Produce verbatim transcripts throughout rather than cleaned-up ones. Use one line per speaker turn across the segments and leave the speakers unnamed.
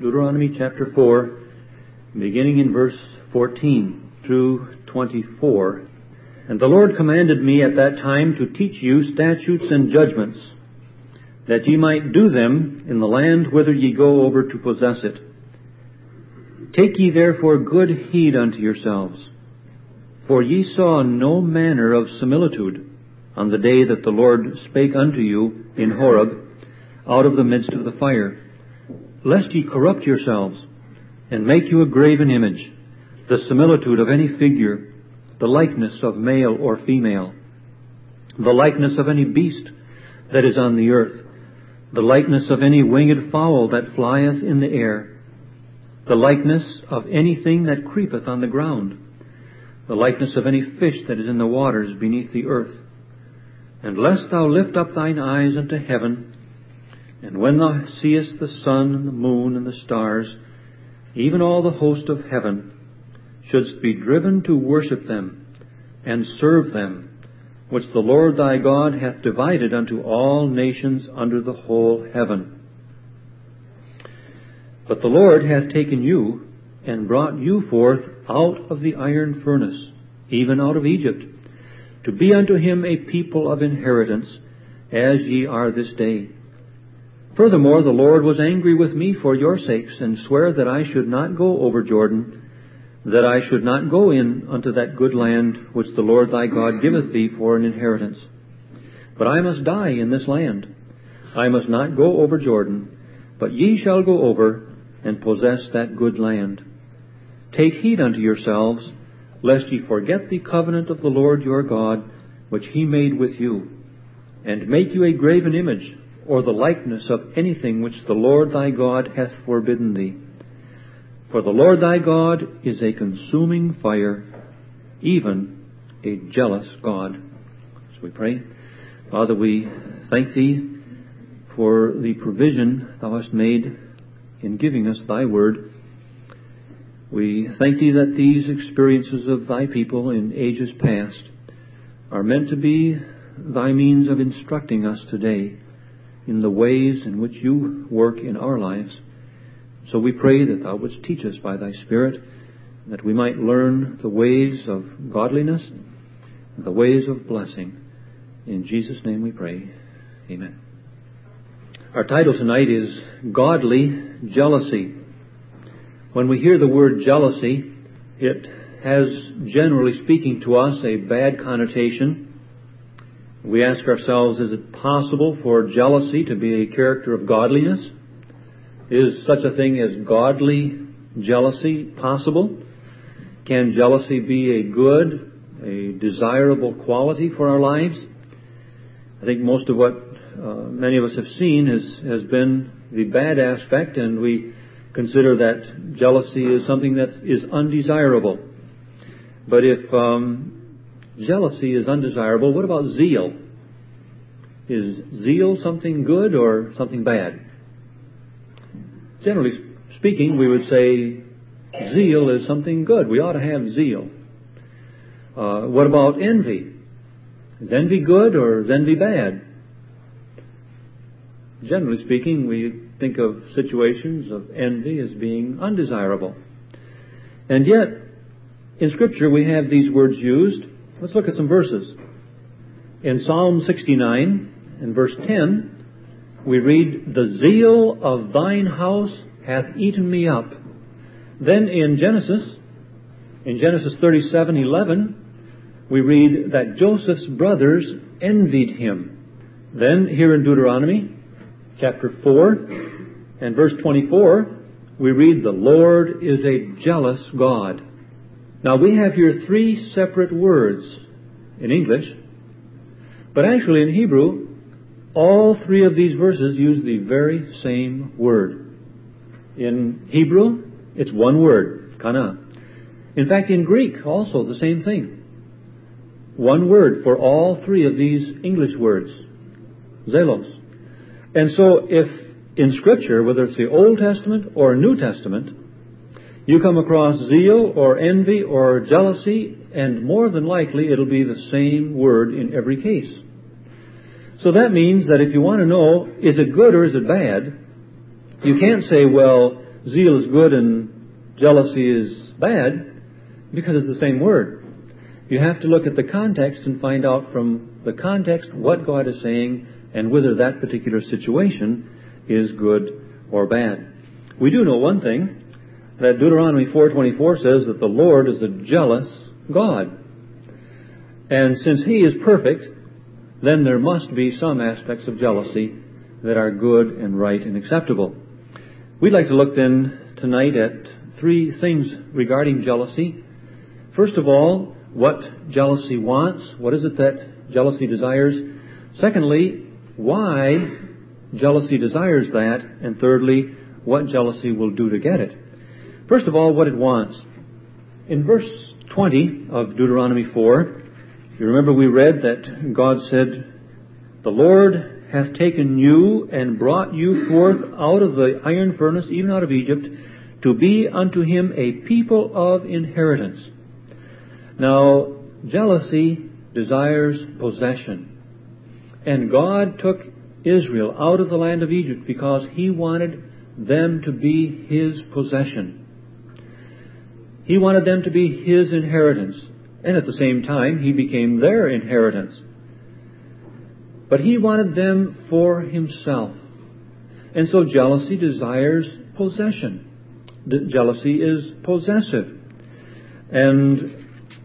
Deuteronomy chapter four, beginning in verse fourteen through twenty-four. And the Lord commanded me at that time to teach you statutes and judgments, that ye might do them in the land whither ye go over to possess it. Take ye therefore good heed unto yourselves, for ye saw no manner of similitude on the day that the Lord spake unto you in Horeb out of the midst of the fire, lest ye corrupt yourselves, and make you a graven image, the similitude of any figure, the likeness of male or female, the likeness of any beast that is on the earth, the likeness of any winged fowl that flieth in the air, the likeness of anything that creepeth on the ground, the likeness of any fish that is in the waters beneath the earth. And lest thou lift up thine eyes unto heaven, and when thou seest the sun and the moon and the stars, even all the host of heaven, shouldst be driven to worship them and serve them, which the Lord thy God hath divided unto all nations under the whole heaven. But the Lord hath taken you and brought you forth out of the iron furnace, even out of Egypt, to be unto him a people of inheritance, as ye are this day. Furthermore, the Lord was angry with me for your sakes, and sware that I should not go over Jordan, that I should not go in unto that good land which the Lord thy God giveth thee for an inheritance. But I must die in this land. I must not go over Jordan, but ye shall go over and possess that good land. Take heed unto yourselves, lest ye forget the covenant of the Lord your God, which he made with you, and make you a graven image, or the likeness of anything which the Lord thy God hath forbidden thee. For the Lord thy God is a consuming fire, even a jealous God. So we pray. Father, we thank thee for the provision thou hast made in giving us thy word. We thank thee that these experiences of thy people in ages past are meant to be thy means of instructing us today in the ways in which you work in our lives. So we pray that thou wouldst teach us by thy Spirit, that we might learn the ways of godliness, the ways of blessing. In Jesus' name we pray. Amen. Our title tonight is Godly Jealousy. When we hear the word jealousy, it has, generally speaking to us, a bad connotation. We ask ourselves, is it possible for jealousy to be a character of godliness? Is such a thing as godly jealousy possible? Can jealousy be a good, a desirable quality for our lives? I think most of what uh, many of us have seen has, has been the bad aspect, and we consider that jealousy is something that is undesirable. But if um, jealousy is undesirable, what about zeal? Is zeal something good or something bad? Generally speaking, we would say zeal is something good. We ought to have zeal. Uh, what about envy? Is envy good or is envy bad? Generally speaking, we think of situations of envy as being undesirable. And yet, in Scripture, we have these words used. Let's look at some verses. In Psalm sixty-nine, in verse ten, we read, "The zeal of thine house hath eaten me up." Then in Genesis, in Genesis thirty-seven eleven, we read that Joseph's brothers envied him. Then here in Deuteronomy, chapter four, and verse twenty-four, we read, "The Lord is a jealous God." Now we have here three separate words in English, but actually in Hebrew, all three of these verses use the very same word. In Hebrew, it's one word, kana. In fact, in Greek, also the same thing. One word for all three of these English words, zelos. And so if in Scripture, whether it's the Old Testament or New Testament, you come across zeal or envy or jealousy, and more than likely it'll be the same word in every case. So that means that if you want to know, is it good or is it bad, you can't say, well, zeal is good and jealousy is bad? Because it's the same word. You have to look at the context and find out from the context what God is saying and whether that particular situation is good or bad. We do know one thing, that Deuteronomy four twenty-four says that the Lord is a jealous God. And since He is perfect, then there must be some aspects of jealousy that are good and right and acceptable. We'd like to look then tonight at three things regarding jealousy. First of all, what jealousy wants. What is it that jealousy desires? Secondly, why jealousy desires that. And thirdly, what jealousy will do to get it. First of all, what it wants. In verse twenty of Deuteronomy four, you remember we read that God said, "The Lord hath taken you and brought you forth out of the iron furnace, even out of Egypt, to be unto Him a people of inheritance." Now, jealousy desires possession. And God took Israel out of the land of Egypt because He wanted them to be His possession. He wanted them to be His inheritance. And at the same time, He became their inheritance. But He wanted them for Himself. And so jealousy desires possession. Jealousy is possessive. And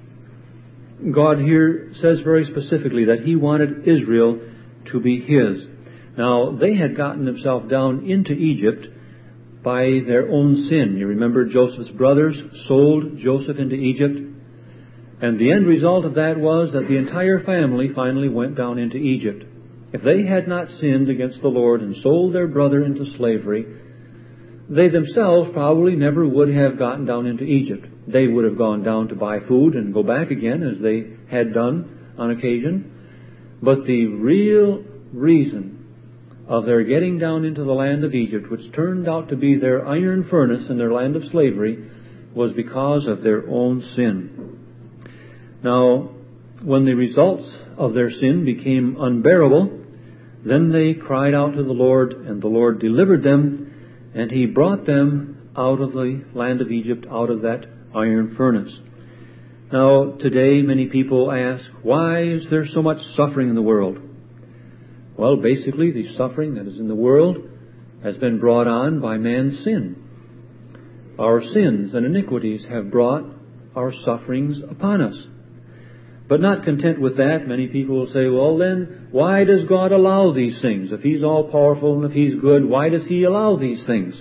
God here says very specifically that He wanted Israel to be His. Now, they had gotten themselves down into Egypt by their own sin. You remember Joseph's brothers sold Joseph into Egypt. And the end result of that was that the entire family finally went down into Egypt. If they had not sinned against the Lord and sold their brother into slavery, they themselves probably never would have gotten down into Egypt. They would have gone down to buy food and go back again, as they had done on occasion. But the real reason of their getting down into the land of Egypt, which turned out to be their iron furnace and their land of slavery, was because of their own sin. Now, when the results of their sin became unbearable, then they cried out to the Lord, and the Lord delivered them, and He brought them out of the land of Egypt, out of that iron furnace. Now, today many people ask, why is there so much suffering in the world? Well, basically, the suffering that is in the world has been brought on by man's sin. Our sins and iniquities have brought our sufferings upon us. But not content with that, many people will say, well then, why does God allow these things? If He's all-powerful and if He's good, why does He allow these things?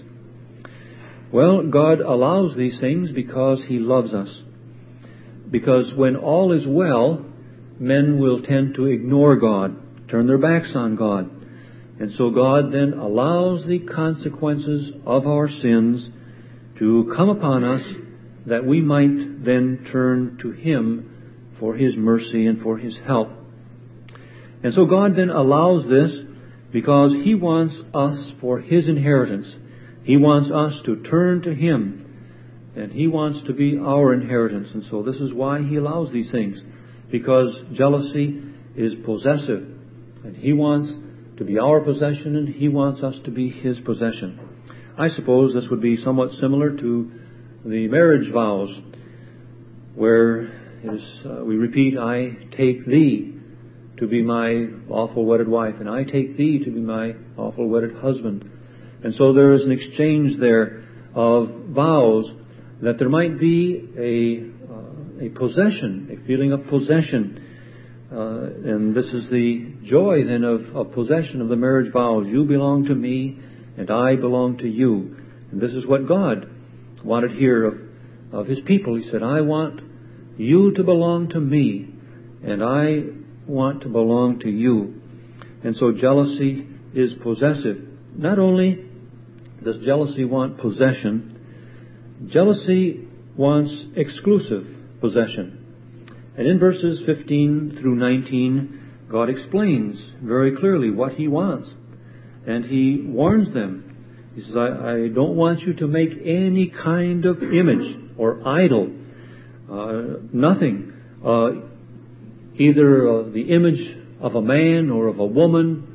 Well, God allows these things because He loves us. Because when all is well, men will tend to ignore God, turn their backs on God. And so God then allows the consequences of our sins to come upon us, that we might then turn to Him for His mercy and for His help. And so God then allows this because He wants us for His inheritance. He wants us to turn to Him, and He wants to be our inheritance. And so this is why He allows these things, because jealousy is possessive, and He wants to be our possession, and He wants us to be His possession. I suppose this would be somewhat similar to the marriage vows, where it is, uh, we repeat, I take thee to be my lawful wedded wife, and I take thee to be my lawful wedded husband. And so there is an exchange there of vows, that there might be a, uh, a possession, a feeling of possession. Uh, and this is the joy then of, of possession of the marriage vows. You belong to me, and I belong to you. And this is what God wanted here of, of His people. He said, I want you to belong to me, and I want to belong to you. And so jealousy is possessive. Not only does jealousy want possession, jealousy wants exclusive possession. And in verses fifteen through nineteen, God explains very clearly what He wants. And He warns them. He says, I, I don't want you to make any kind of image or idol. Uh, nothing. Uh, either uh, the image of a man or of a woman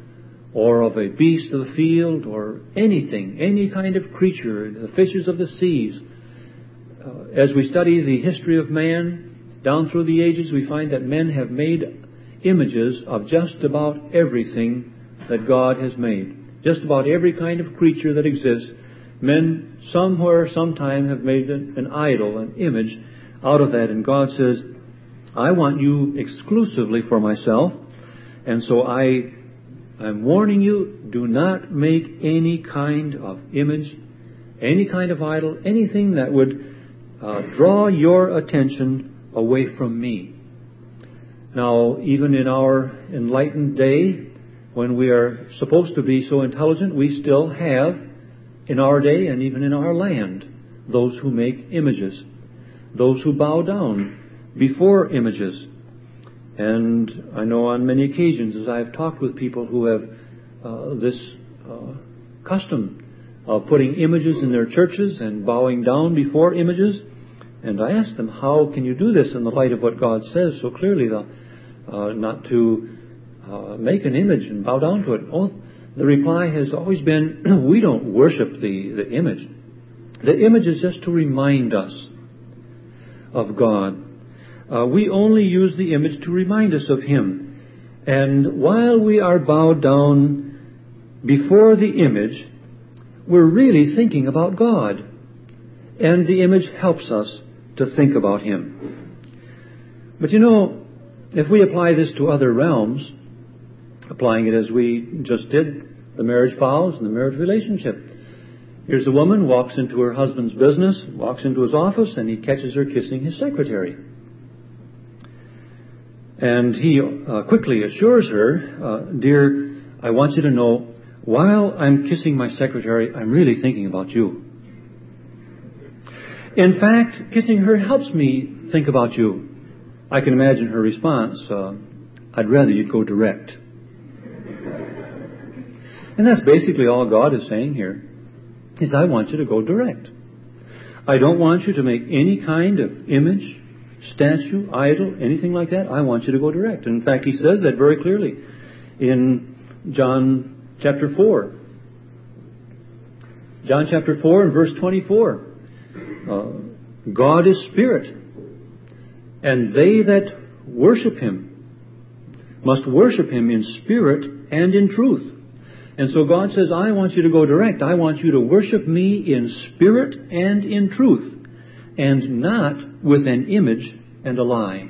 or of a beast of the field, or anything, any kind of creature, the fishes of the seas. Uh, as we study the history of man down through the ages, we find that men have made images of just about everything that God has made. Just about every kind of creature that exists, men somewhere, sometime have made an, an idol, an image out of that. And God says, I want you exclusively for myself. And so I, I'm warning you, do not make any kind of image, any kind of idol, anything that would uh, draw your attention away from me. Now, even in our enlightened day, when we are supposed to be so intelligent, we still have, in our day and even in our land, those who make images, those who bow down before images. And I know on many occasions, as I've talked with people who have uh, this uh, custom of putting images in their churches and bowing down before images, and I ask them, how can you do this in the light of what God says so clearly, the, uh, not to uh, make an image and bow down to it? Oh, the reply has always been, we don't worship the, the image. The image is just to remind us of God. Uh, we only use the image to remind us of Him. And while we are bowed down before the image, we're really thinking about God. And the image helps us to think about Him. But you know, if we apply this to other realms, applying it as we just did, the marriage vows and the marriage relationship. Here's a woman, walks into her husband's business, walks into his office, and he catches her kissing his secretary. And he uh, quickly assures her, uh, dear, I want you to know, while I'm kissing my secretary, I'm really thinking about you. In fact, kissing her helps me think about you. I can imagine her response, uh, I'd rather you'd go direct. And that's basically all God is saying here, is I want you to go direct. I don't want you to make any kind of image, statue, idol, anything like that. I want you to go direct. And in fact, He says that very clearly in John chapter four. John chapter four and verse twenty-four. Uh, God is spirit, and they that worship Him must worship Him in spirit and in truth. And so God says, I want you to go direct. I want you to worship me in spirit and in truth, and not with an image and a lie.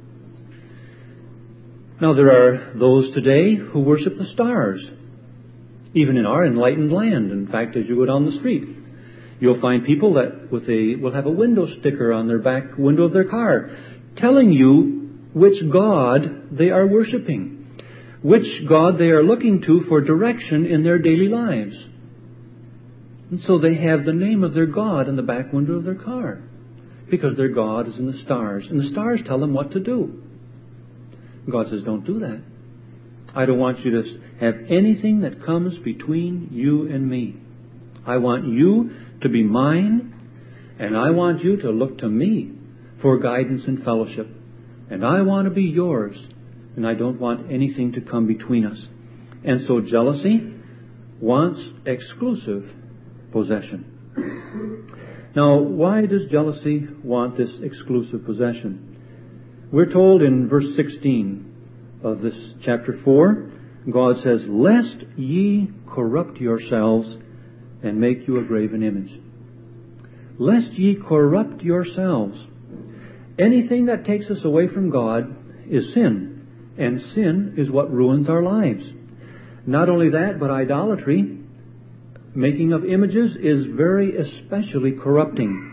Now, there are those today who worship the stars, even in our enlightened land. In fact, as you go down the street, you'll find people that with a will have a window sticker on their back window of their car telling you which God they are worshiping, which God they are looking to for direction in their daily lives. And so they have the name of their God in the back window of their car, because their God is in the stars, and the stars tell them what to do. God says, don't do that. I don't want you to have anything that comes between you and me. I want you to be mine, and I want you to look to me for guidance and fellowship. And I want to be yours, and I don't want anything to come between us. And so jealousy wants exclusive possession. Now, why does jealousy want this exclusive possession? We're told in verse sixteen of this chapter four, God says, lest ye corrupt yourselves and make you a graven image. Lest ye corrupt yourselves. Anything that takes us away from God is sin, and sin is what ruins our lives. Not only that, but idolatry, making of images, is very especially corrupting.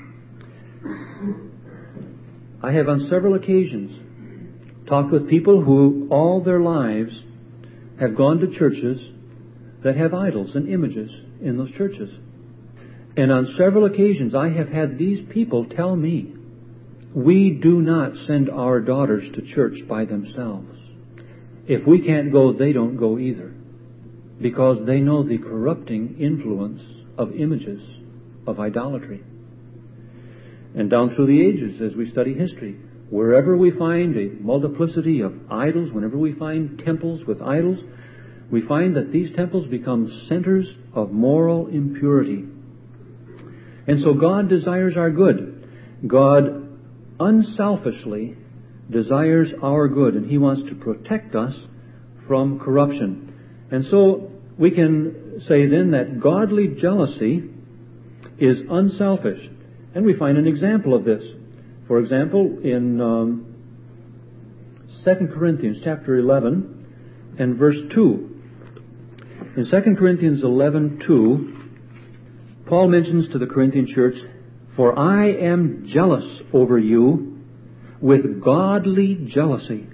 I have on several occasions talked with people who all their lives have gone to churches that have idols and images in those churches. And on several occasions I have had these people tell me, we do not send our daughters to church by themselves. If we can't go, they don't go either, because they know the corrupting influence of images, of idolatry. And down through the ages, as we study history, wherever we find a multiplicity of idols, whenever we find temples with idols, we find that these temples become centers of moral impurity. And so God desires our good. God unselfishly desires our good, and He wants to protect us from corruption. And so we can say then that godly jealousy is unselfish. And we find an example of this. For example, in um, Second Corinthians chapter eleven and verse two. In Second Corinthians eleven two, Paul mentions to the Corinthian church, "For I am jealous over you with godly jealousy."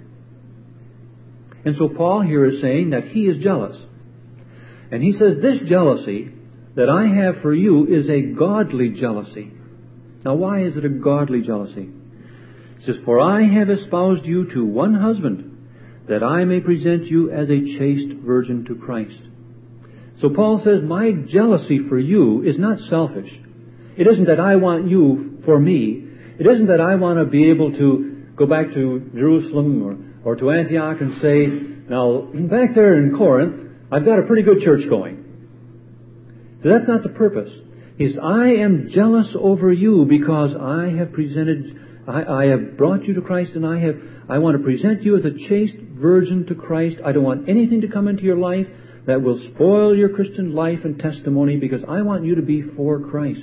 And so Paul here is saying that he is jealous. And he says, this jealousy that I have for you is a godly jealousy. Now, why is it a godly jealousy? He says, "For I have espoused you to one husband, that I may present you as a chaste virgin to Christ." So Paul says, my jealousy for you is not selfish. It isn't that I want you for me. It isn't that I want to be able to go back to Jerusalem or, or to Antioch and say, now, back there in Corinth, I've got a pretty good church going. So that's not the purpose. He says, I am jealous over you because I have presented, I, I have brought you to Christ, and I have, I want to present you as a chaste virgin to Christ. I don't want anything to come into your life that will spoil your Christian life and testimony, because I want you to be for Christ.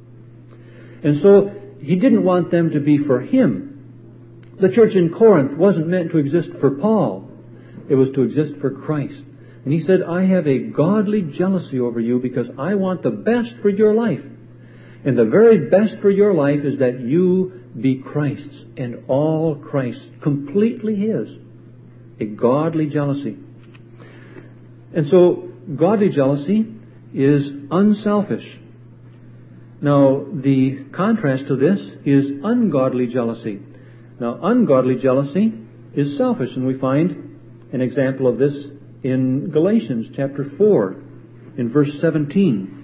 And so he didn't want them to be for him. The church in Corinth wasn't meant to exist for Paul. It was to exist for Christ. And he said, I have a godly jealousy over you because I want the best for your life. And the very best for your life is that you be Christ's and all Christ's, completely His. A godly jealousy. And so, godly jealousy is unselfish. Now, the contrast to this is ungodly jealousy. Now, ungodly jealousy is selfish, and we find an example of this in Galatians chapter four, in verse seventeen.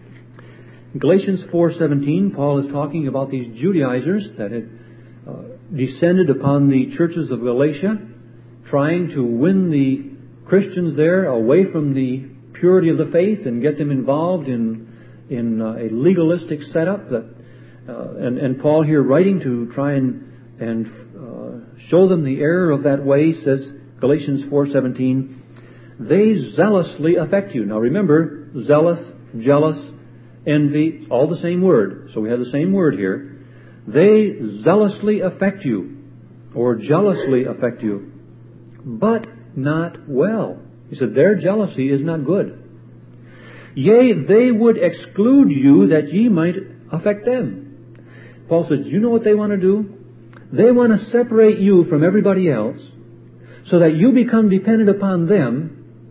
In Galatians four seventeen, Paul is talking about these Judaizers that had uh, descended upon the churches of Galatia, trying to win the Christians there away from the purity of the faith and get them involved in in uh, a legalistic setup. That uh, and and Paul here, writing to try and and uh, show them the error of that way, says, Galatians four seventeen, they zealously affect you. Now remember, zealous, jealous, envy, all the same word. So we have the same word here. They zealously affect you, or jealously affect you, but not well. He said their jealousy is not good. Yea, they would exclude you that ye might affect them. Paul says, you know what they want to do? They want to separate you from everybody else so that you become dependent upon them,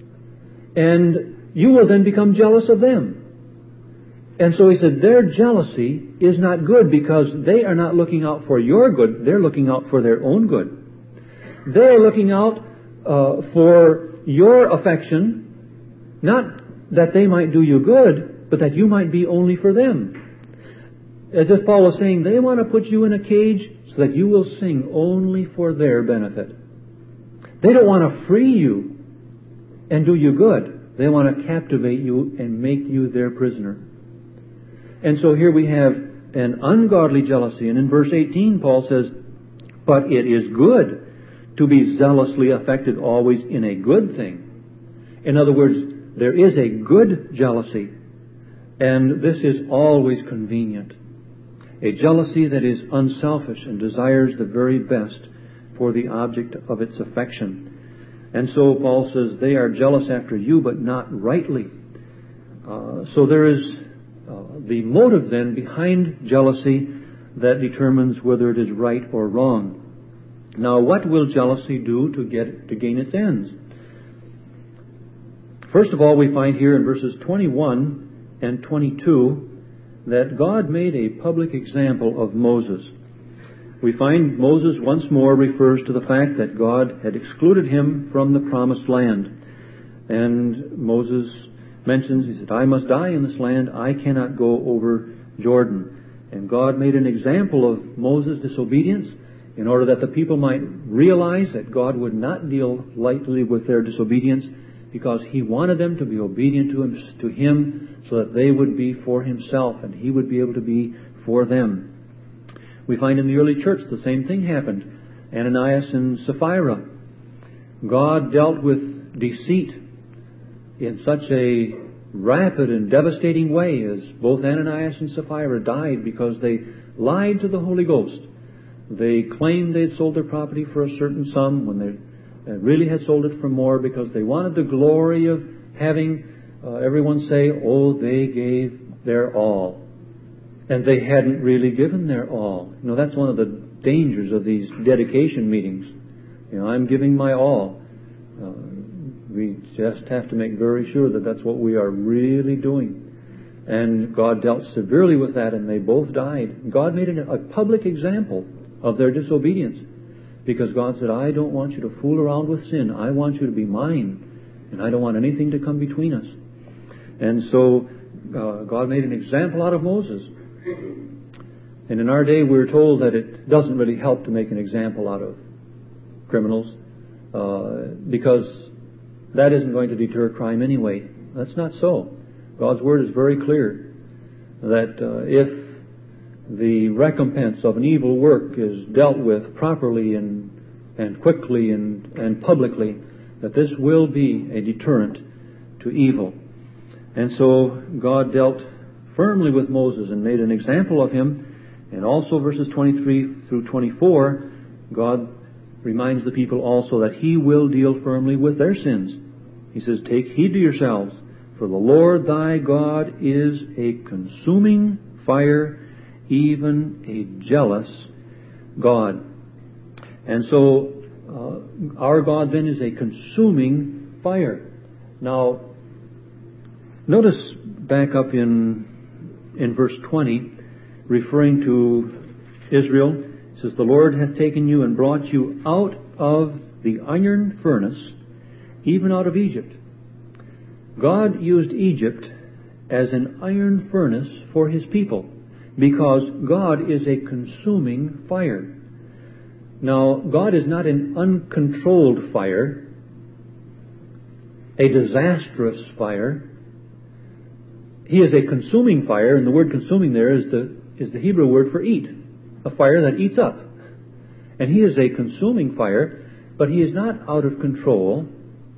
and you will then become jealous of them. And so he said their jealousy is not good because they are not looking out for your good. They're looking out for their own good. They're looking out uh, for your affection, not that they might do you good, but that you might be only for them. As if Paul was saying, they want to put you in a cage so that you will sing only for their benefit. They don't want to free you and do you good. They want to captivate you and make you their prisoner. And so here we have an ungodly jealousy. And in verse eighteen, Paul says, but it is good to be zealously affected always in a good thing. In other words, there is a good jealousy, and this is always convenient. A jealousy that is unselfish and desires the very best for the object of its affection. And so Paul says they are jealous after you, but not rightly. Uh, so there is uh, the motive then behind jealousy that determines whether it is right or wrong. Now, what will jealousy do to get to gain its ends? First of all, we find here in verses twenty-one and twenty-two that God made a public example of Moses. We find Moses once more refers to the fact that God had excluded him from the promised land. And Moses mentions, he said, I must die in this land. I cannot go over Jordan. And God made an example of Moses' disobedience in order that the people might realize that God would not deal lightly with their disobedience. because He wanted them to be obedient to Him, to Him so that they would be for Himself and He would be able to be for them. We find in the early church the same thing happened. Ananias and Sapphira. God dealt with deceit in such a rapid and devastating way as both Ananias and Sapphira died because they lied to the Holy Ghost. They claimed they had sold their property for a certain sum when they really had sold it for more because they wanted the glory of having uh, everyone say, oh, they gave their all. And they hadn't really given their all. You know, that's one of the dangers of these dedication meetings. You know, I'm giving my all. Uh, we just have to make very sure that that's what we are really doing. And God dealt severely with that, and they both died. God made an, a public example of their disobedience because God said, I don't want you to fool around with sin. I want you to be mine, and I don't want anything to come between us. And so uh, God made an example out of Moses. And in our day, we're told that it doesn't really help to make an example out of criminals uh, because that isn't going to deter crime anyway. That's not so. God's Word is very clear that uh, if the recompense of an evil work is dealt with properly and and quickly and, and publicly, that this will be a deterrent to evil. And so God dealt firmly with Moses and made an example of him. And also verses twenty-three through twenty-four, God reminds the people also that He will deal firmly with their sins. He says, take heed to yourselves, for the Lord thy God is a consuming fire, even a jealous God. And so uh, our God then is a consuming fire. Now, notice back up in in verse twenty, referring to Israel, it says, the Lord hath taken you and brought you out of the iron furnace, even out of Egypt. God used Egypt as an iron furnace for His people because God is a consuming fire. Now, God is not an uncontrolled fire, a disastrous fire. He is a consuming fire, and the word consuming there is the is the Hebrew word for eat, a fire that eats up. And He is a consuming fire, but He is not out of control.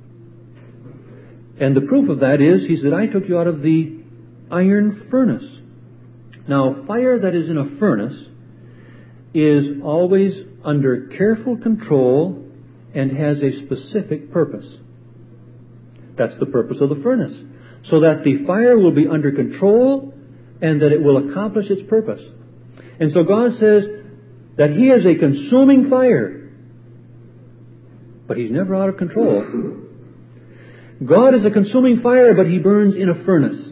And the proof of that is, He said, I took you out of the iron furnace. Now, fire that is in a furnace is always under careful control and has a specific purpose. That's the purpose of the furnace. So that the fire will be under control and that it will accomplish its purpose. And so God says that He is a consuming fire, but He's never out of control. God is a consuming fire, but He burns in a furnace,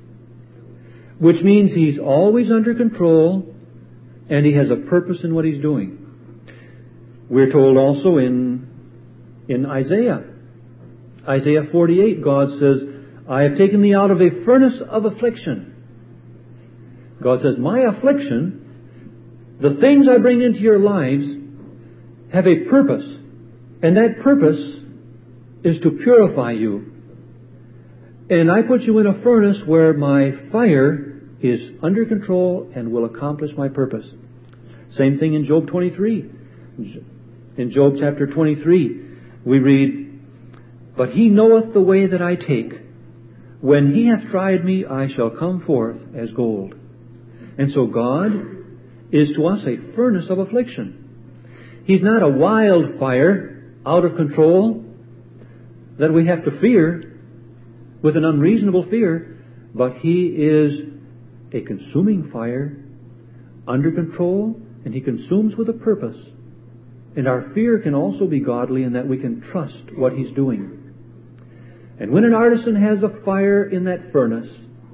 which means He's always under control and He has a purpose in what He's doing. We're told also in, in Isaiah, Isaiah forty-eight, God says, I have taken thee out of a furnace of affliction. God says, my affliction, the things I bring into your lives, have a purpose. And that purpose is to purify you. And I put you in a furnace where my fire is under control and will accomplish my purpose. Same thing in Job twenty-three. In Job chapter twenty-three, we read, but He knoweth the way that I take. When He hath tried me, I shall come forth as gold. And so God is to us a furnace of affliction. He's not a wildfire out of control that we have to fear with an unreasonable fear, but He is a consuming fire under control, and He consumes with a purpose. And our fear can also be godly in that we can trust what He's doing. And when an artisan has a fire in that furnace,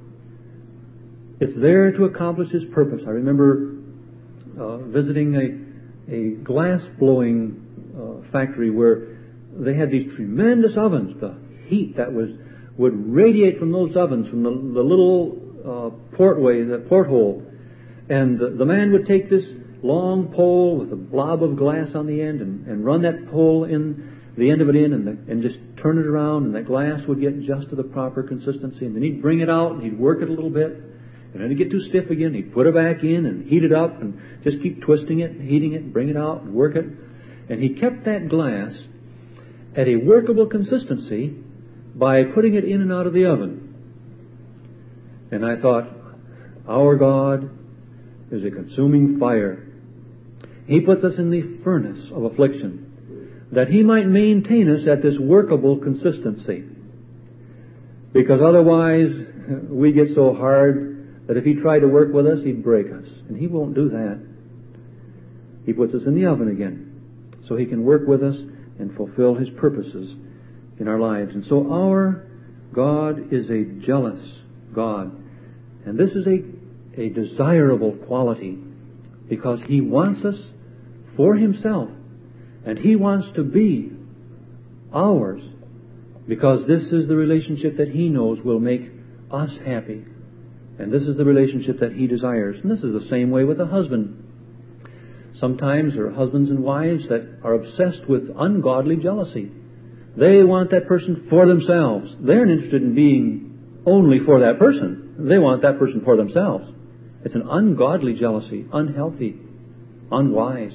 it's there to accomplish his purpose. I remember uh, visiting a, a glass-blowing uh, factory where they had these tremendous ovens. The heat that was would radiate from those ovens, from the, the little uh, portway, the porthole. And the, the man would take this long pole with a blob of glass on the end and, and run that pole in the end of it in and, the, and just turn it around, and that glass would get just to the proper consistency. And then he'd bring it out and he'd work it a little bit. And then it'd get too stiff again. He'd put it back in and heat it up and just keep twisting it, heating it, bring it out and work it. And he kept that glass at a workable consistency by putting it in and out of the oven. And I thought, our God is a consuming fire. He puts us in the furnace of affliction that He might maintain us at this workable consistency. Because otherwise we get so hard that if He tried to work with us, He'd break us. And He won't do that. He puts us in the oven again so He can work with us and fulfill His purposes in our lives. And so our God is a jealous God. And this is a, a desirable quality because He wants us for Himself. And He wants to be ours because this is the relationship that He knows will make us happy. And this is the relationship that He desires. And this is the same way with a husband. Sometimes there are husbands and wives that are obsessed with ungodly jealousy. They want that person for themselves. They're not interested in being only for that person. They want that person for themselves. It's an ungodly jealousy, unhealthy, unwise.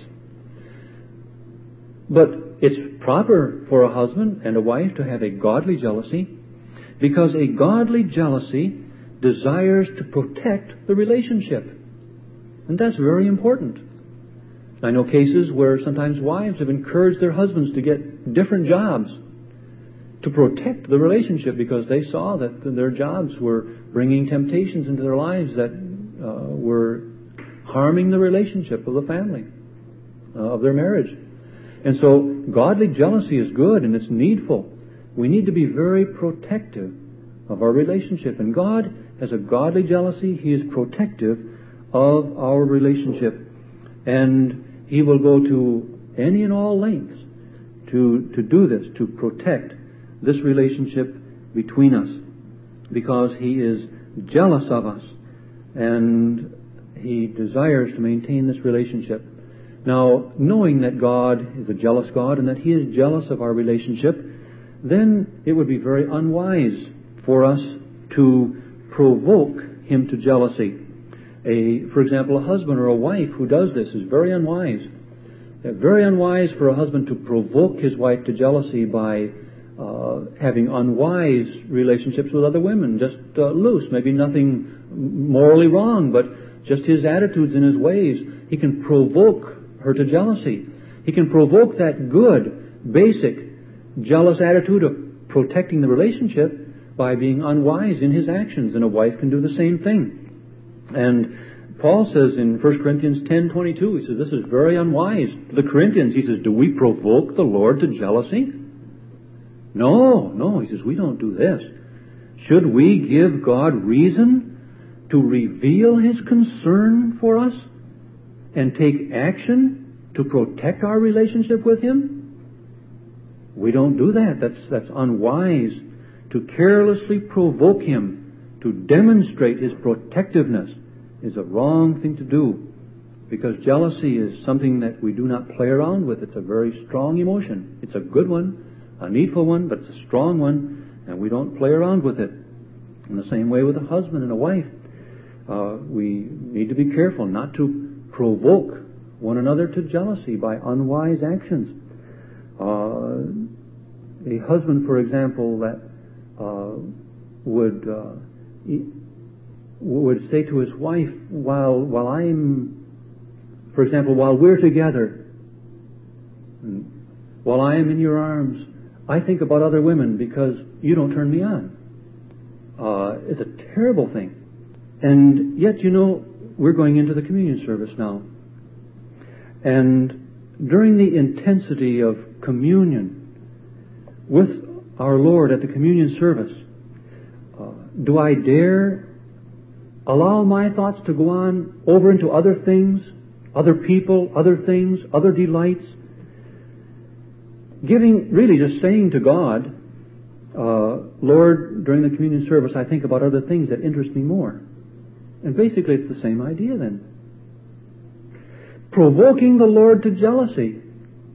But it's proper for a husband and a wife to have a godly jealousy because a godly jealousy desires to protect the relationship. And that's very important. I know cases where sometimes wives have encouraged their husbands to get different jobs to protect the relationship because they saw that their jobs were bringing temptations into their lives that uh, were harming the relationship of the family, uh, of their marriage. And so godly jealousy is good and it's needful. We need to be very protective of our relationship. And God has a godly jealousy. He is protective of our relationship. And He will go to any and all lengths to, to do this, to protect this relationship between us. Because He is jealous of us. And He desires to maintain this relationship. Now, knowing that God is a jealous God and that He is jealous of our relationship, then it would be very unwise for us to provoke Him to jealousy. A, for example, a husband or a wife who does this is very unwise. It's very unwise for a husband to provoke his wife to jealousy by uh, having unwise relationships with other women, just uh, loose, maybe nothing morally wrong, but just his attitudes and his ways. He can provoke her to jealousy. He can provoke that good, basic, jealous attitude of protecting the relationship by being unwise in his actions, and a wife can do the same thing. And Paul says in First Corinthians ten twenty-two, he says, this is very unwise. To the Corinthians, he says, do we provoke the Lord to jealousy? No, no, he says, we don't do this. Should we give God reason to reveal His concern for us and take action to protect our relationship with Him? We don't do that. That's, that's unwise. To carelessly provoke Him to demonstrate His protectiveness is a wrong thing to do, because jealousy is something that we do not play around with. It's a very strong emotion. It's a good one, a needful one, but it's a strong one, and we don't play around with it. In the same way with a husband and a wife, uh, we need to be careful not to provoke one another to jealousy by unwise actions. Uh, a husband, for example, that uh, would uh, would say to his wife, while while I'm, for example, while we're together, while I am in your arms, I think about other women because you don't turn me on. Uh, it's a terrible thing. And yet, you know, we're going into the communion service now. And during the intensity of communion with our Lord at the communion service, uh, do I dare allow my thoughts to go on over into other things, other people, other things, other delights? Giving, really just saying to God, uh, Lord, during the communion service, I think about other things that interest me more. And basically it's the same idea then. Provoking the Lord to jealousy.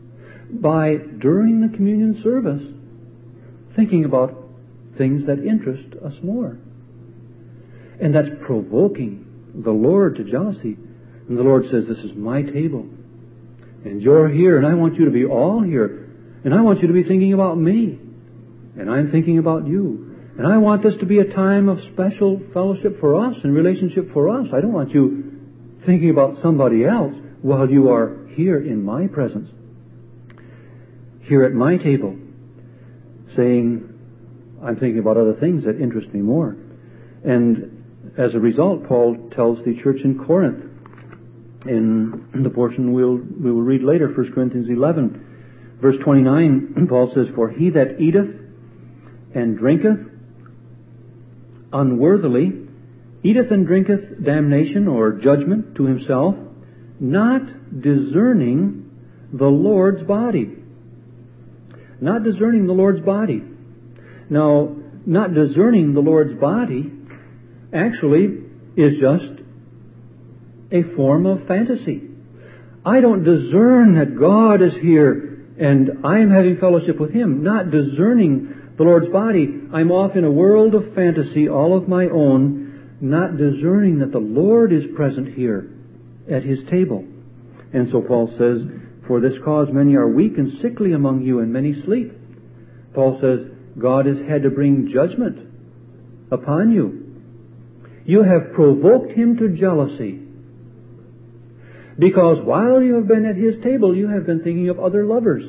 by, during the communion service, thinking about things that interest us more. And that's provoking the Lord to jealousy. And the Lord says, this is my table. And you're here, and I want you to be all here. And I want you to be thinking about me. And I'm thinking about you. And I want this to be a time of special fellowship for us and relationship for us. I don't want you thinking about somebody else while you are here in my presence. Here at my table, saying, I'm thinking about other things that interest me more. And as a result, Paul tells the church in Corinth, in the portion we'll, we will read later, First Corinthians eleven, verse twenty-nine, Paul says, For he that eateth and drinketh unworthily, eateth and drinketh damnation or judgment to himself, not discerning the Lord's body. Not discerning the Lord's body. Now, not discerning the Lord's body actually is just a form of fantasy. I don't discern that God is here and I am having fellowship with Him. Not discerning the Lord's body. I'm off in a world of fantasy all of my own, not discerning that the Lord is present here at His table. And so Paul says, For this cause many are weak and sickly among you, and many sleep. Paul says, God has had to bring judgment upon you. You have provoked Him to jealousy. Because while you have been at His table, you have been thinking of other lovers.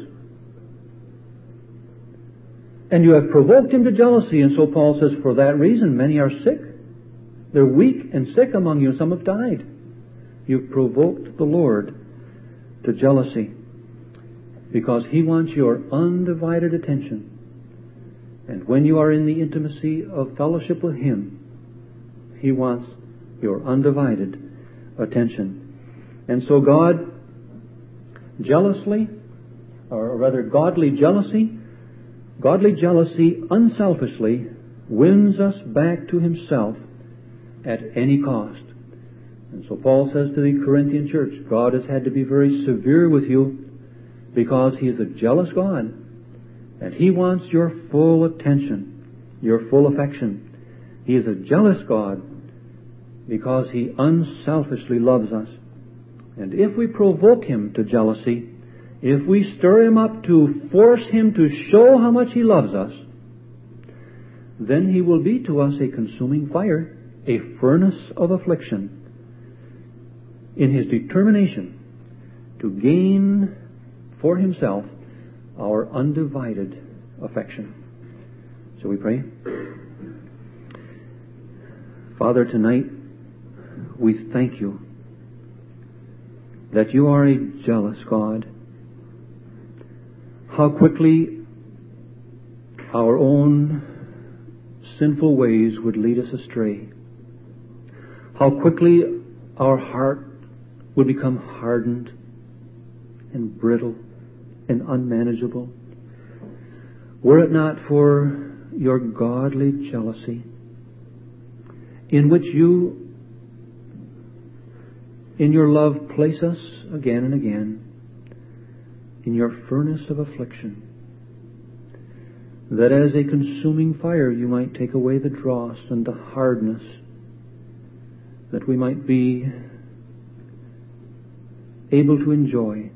And you have provoked Him to jealousy. And so Paul says, for that reason, many are sick. They're weak and sick among you. Some have died. You've provoked the Lord to jealousy. Because He wants your undivided attention. And when you are in the intimacy of fellowship with Him, He wants your undivided attention. And so God jealously, or rather godly jealousy, godly jealousy unselfishly wins us back to Himself at any cost. And so Paul says to the Corinthian church, God has had to be very severe with you because He is a jealous God. And He wants your full attention, your full affection. He is a jealous God because He unselfishly loves us. And if we provoke Him to jealousy, if we stir Him up to force Him to show how much He loves us, then He will be to us a consuming fire, a furnace of affliction, in His determination to gain for Himself our undivided affection. Shall we pray? Father, tonight we thank You that You are a jealous God. How quickly our own sinful ways would lead us astray. How quickly our heart would become hardened and brittle and unmanageable. Were it not for Your godly jealousy, in which You, in Your love, place us again and again in Your furnace of affliction, that as a consuming fire You might take away the dross and the hardness, that we might be able to enjoy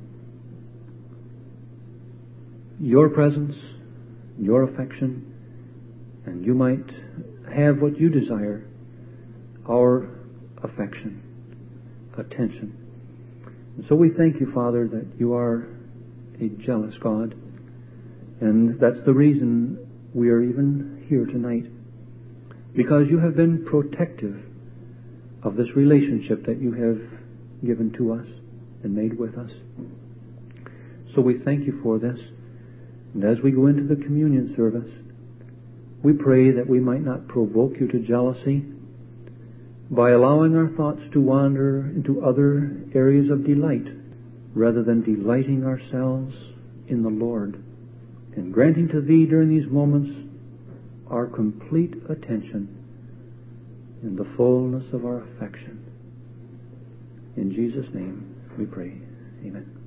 Your presence, Your affection, and You might have what You desire, our affection, attention. And so we thank You, Father, that You are a jealous God. And that's the reason we are even here tonight. Because You have been protective of this relationship that You have given to us and made with us. So we thank You for this. And as we go into the communion service, we pray that we might not provoke You to jealousy by allowing our thoughts to wander into other areas of delight rather than delighting ourselves in the Lord and granting to Thee during these moments our complete attention in the fullness of our affection. In Jesus' name we pray. Amen.